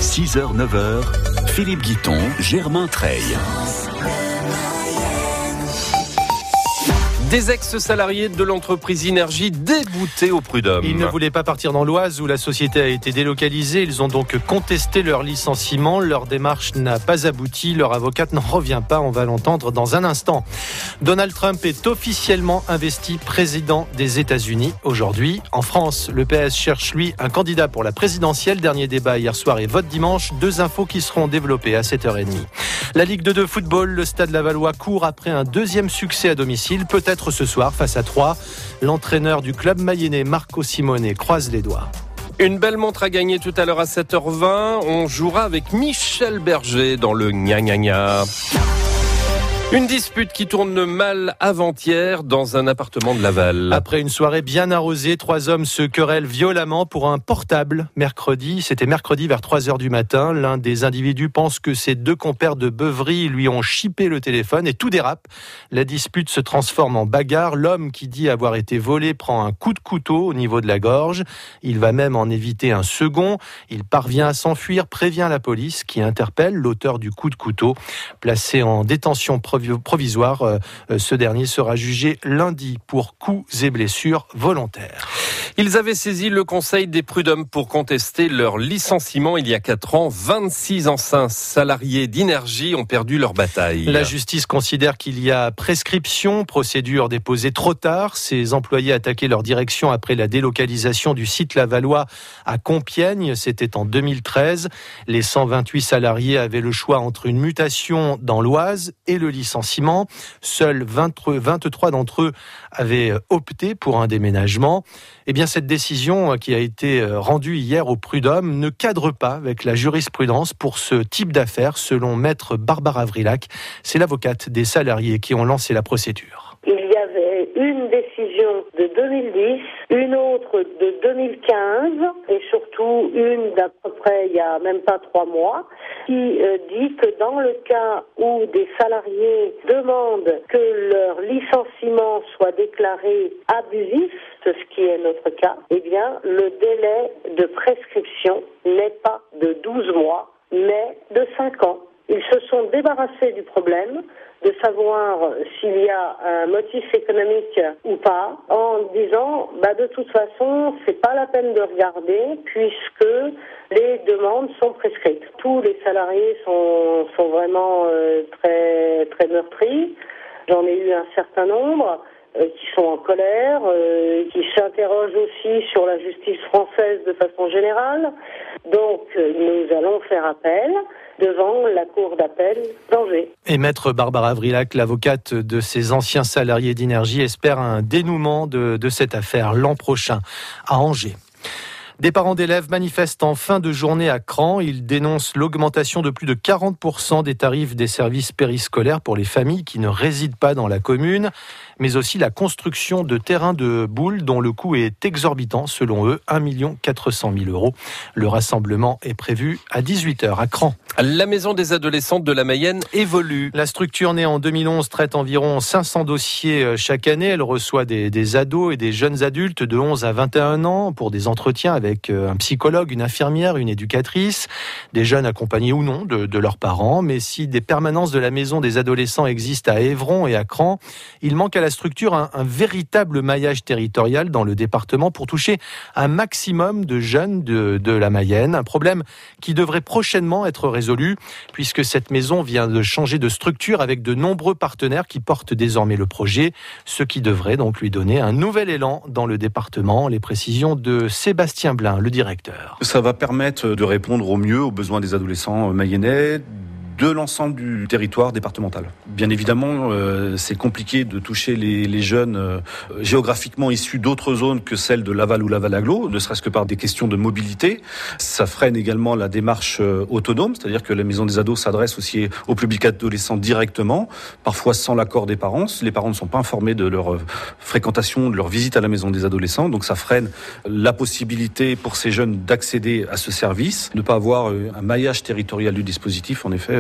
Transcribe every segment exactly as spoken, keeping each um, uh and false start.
six heures neuf heures, Philippe Guiton, Germain Treille. Des ex-salariés de l'entreprise Énergie déboutés au prud'homme. Ils ne voulaient pas partir dans l'Oise où la société a été délocalisée. Ils ont donc contesté leur licenciement. Leur démarche n'a pas abouti. Leur avocate n'en revient pas. On va l'entendre dans un instant. Donald Trump est officiellement investi président des États-Unis aujourd'hui. En France, le P S cherche lui un candidat pour la présidentielle. Dernier débat hier soir et vote dimanche. Deux infos qui seront développées à sept heures trente. La Ligue deux de football, le Stade Lavallois court après un deuxième succès à domicile. Peut-être ce soir face à Troyes. L'entraîneur du club mayennais, Marco Simone, croise les doigts. Une belle montre à gagner tout à l'heure à sept heures vingt. On jouera avec Michel Berger dans le Gna Gna Gna. Une dispute qui tourne mal avant-hier dans un appartement de Laval. Après une soirée bien arrosée, trois hommes se querellent violemment pour un portable mercredi. C'était mercredi vers trois heures du matin. L'un des individus pense que ses deux compères de beuverie lui ont chippé le téléphone et tout dérape. La dispute se transforme en bagarre. L'homme qui dit avoir été volé prend un coup de couteau au niveau de la gorge. Il va même en éviter un second. Il parvient à s'enfuir, prévient la police qui interpelle l'auteur du coup de couteau. Placé en détention provisoire, provisoire. Ce dernier sera jugé lundi pour coups et blessures volontaires. Ils avaient saisi le Conseil des prud'hommes pour contester leur licenciement il y a quatre ans. vingt-six anciens salariés d'Énergie ont perdu leur bataille. La justice considère qu'il y a prescription, procédure déposée trop tard. Ces employés attaquaient leur direction après la délocalisation du site lavallois à Compiègne. C'était en deux mille treize. Les cent vingt-huit salariés avaient le choix entre une mutation dans l'Oise et le licenciement. Seuls vingt-trois d'entre eux avaient opté pour un déménagement. Eh bien, cette décision qui a été rendue hier au prud'homme ne cadre pas avec la jurisprudence pour ce type d'affaires, selon maître Barbara Vrilac. C'est l'avocate des salariés qui ont lancé la procédure. Il y avait une décision de deux mille dix, une autre de deux mille quinze et surtout une d'à peu près il y a même pas trois mois qui euh, dit que dans le cas où des salariés demandent que leur licenciement soit déclaré abusif, ce qui est notre cas, eh bien le délai de prescription n'est pas de douze mois mais de cinq ans. Ils se sont débarrassés du problème de savoir s'il y a un motif économique ou pas, en disant bah de toute façon c'est pas la peine de regarder puisque les demandes sont prescrites. Tous les salariés sont sont vraiment euh, très très meurtris. J'en ai eu un certain nombre euh, qui sont en colère, euh, qui s'interrogent aussi sur la justice française de façon générale. Donc euh, nous allons faire appel devant la cour d'appel d'Angers. Et maître Barbara Vrilac, l'avocate de ces anciens salariés d'Énergie, espère un dénouement de, de cette affaire l'an prochain à Angers. Des parents d'élèves manifestent en fin de journée à Cran. Ils dénoncent l'augmentation de plus de quarante pour cent des tarifs des services périscolaires pour les familles qui ne résident pas dans la commune, mais aussi la construction de terrains de boules dont le coût est exorbitant, selon eux, un million quatre cent mille euros. Le rassemblement est prévu à dix-huit heures à Cran. La maison des adolescentes de la Mayenne évolue. La structure née en deux mille onze traite environ cinq cents dossiers chaque année. Elle reçoit des, des ados et des jeunes adultes de onze à vingt et un ans pour des entretiens avec un psychologue, une infirmière, une éducatrice, des jeunes accompagnés ou non de, de leurs parents. Mais si des permanences de la maison des adolescents existent à Évron et à Cran, il manque à la structure un, un véritable maillage territorial dans le département pour toucher un maximum de jeunes de, de la Mayenne. Un problème qui devrait prochainement être résolu puisque cette maison vient de changer de structure avec de nombreux partenaires qui portent désormais le projet, ce qui devrait donc lui donner un nouvel élan dans le département. Les précisions de Sébastien Blin, le directeur. Ça va permettre de répondre au mieux aux besoins des adolescents mayennais, de l'ensemble du territoire départemental. Bien évidemment, euh, c'est compliqué de toucher les, les jeunes euh, géographiquement issus d'autres zones que celles de Laval ou Laval-Agglo, ne serait-ce que par des questions de mobilité. Ça freine également la démarche euh, autonome, c'est-à-dire que la maison des ados s'adresse aussi au public adolescent directement, parfois sans l'accord des parents. Les parents ne sont pas informés de leur euh, fréquentation, de leur visite à la maison des adolescents, donc ça freine la possibilité pour ces jeunes d'accéder à ce service. Ne pas avoir euh, un maillage territorial du dispositif, en effet,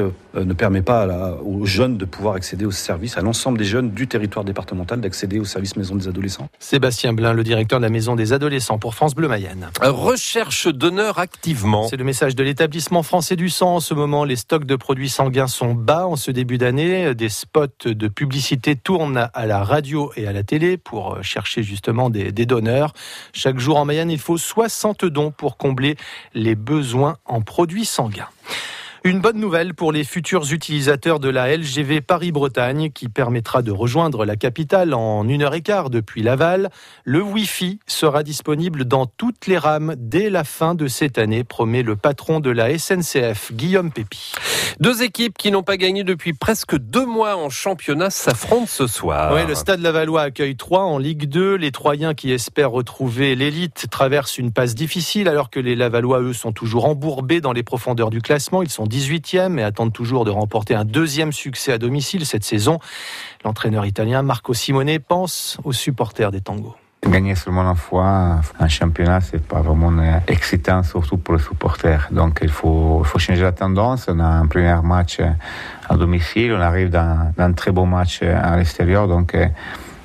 euh, ne permet pas à la, aux jeunes de pouvoir accéder aux services, à l'ensemble des jeunes du territoire départemental d'accéder aux services maison des adolescents. Sébastien Blin, le directeur de la maison des adolescents pour France Bleu Mayenne. Recherche donneur activement. C'est le message de l'établissement français du sang. En ce moment, les stocks de produits sanguins sont bas en ce début d'année. Des spots de publicité tournent à la radio et à la télé pour chercher justement des, des donneurs. Chaque jour en Mayenne, il faut soixante dons pour combler les besoins en produits sanguins. Une bonne nouvelle pour les futurs utilisateurs de la L G V Paris-Bretagne qui permettra de rejoindre la capitale en une heure et quart depuis Laval. Le Wi-Fi sera disponible dans toutes les rames dès la fin de cette année, promet le patron de la S N C F, Guillaume Pépi. Deux équipes qui n'ont pas gagné depuis presque deux mois en championnat s'affrontent ce soir. Oui, le Stade Lavallois accueille Troyes en Ligue deux. Les Troyens qui espèrent retrouver l'élite traversent une passe difficile alors que les Lavallois, eux, sont toujours embourbés dans les profondeurs du classement. Ils sont dix-huitième et attendent toujours de remporter un deuxième succès à domicile cette saison. L'entraîneur italien Marco Simone pense aux supporters des Tangos. Gagner seulement une fois un championnat, c'est pas vraiment excitant, surtout pour les supporters. Donc il faut, il faut changer la tendance. On a un premier match à domicile, on arrive dans, dans un très beau match à l'extérieur. Donc euh,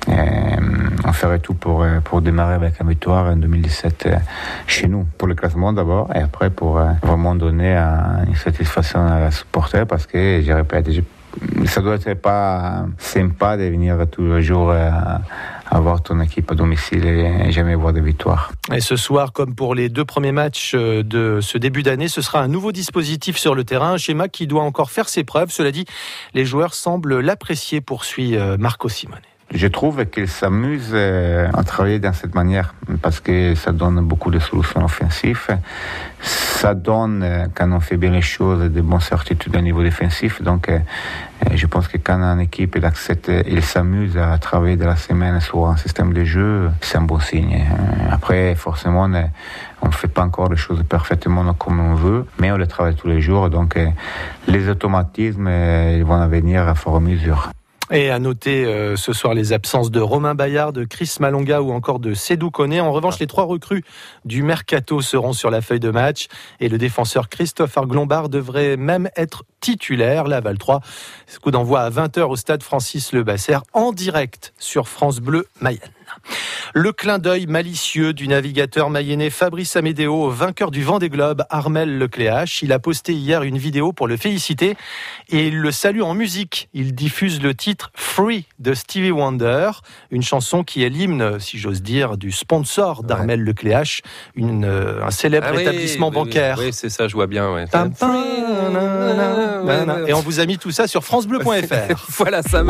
on ferait tout pour, pour démarrer avec une victoire en deux mille dix-sept chez nous. Pour le classement d'abord, et après pour vraiment donner une satisfaction à la supporter, parce que, je répète, je, ça doit être pas sympa de venir tous les jours à, à voir ton équipe à domicile et jamais voir des victoires. Et ce soir, comme pour les deux premiers matchs de ce début d'année, ce sera un nouveau dispositif sur le terrain, un schéma qui doit encore faire ses preuves. Cela dit, les joueurs semblent l'apprécier, poursuit Marco Simone. Je trouve qu'ils s'amusent à travailler de cette manière parce que ça donne beaucoup de solutions offensives. Ça donne, quand on fait bien les choses, de bonnes certitudes au niveau défensif. Donc, je pense que quand une équipe accepte, il s'amuse à travailler de la semaine sur un système de jeu, c'est un bon signe. Après, forcément, on ne fait pas encore les choses parfaitement comme on veut, mais on les travaille tous les jours. Donc, les automatismes, ils vont venir à fur et à mesure. Et à noter euh, ce soir les absences de Romain Bayard, de Chris Malonga ou encore de Sédou Koné. En revanche, les trois recrues du Mercato seront sur la feuille de match et le défenseur Christophe Arglombard devrait même être titulaire. Laval trois, ce coup d'envoi à vingt heures au stade Francis Lebasser en direct sur France Bleu Mayenne. Le clin d'œil malicieux du navigateur mayennais Fabrice Amédéo, vainqueur du Vendée Globe, Armel Lecléache. Il a posté hier une vidéo pour le féliciter et il le salue en musique. Il diffuse le titre Free de Stevie Wonder, une chanson qui est l'hymne, si j'ose dire, du sponsor d'Armel ouais. Lecléache, une, euh, un célèbre ah oui, établissement oui, bancaire. Oui, oui, c'est ça, je vois bien. Ouais. Et on vous a mis tout ça sur francebleu point fr. Voilà, ça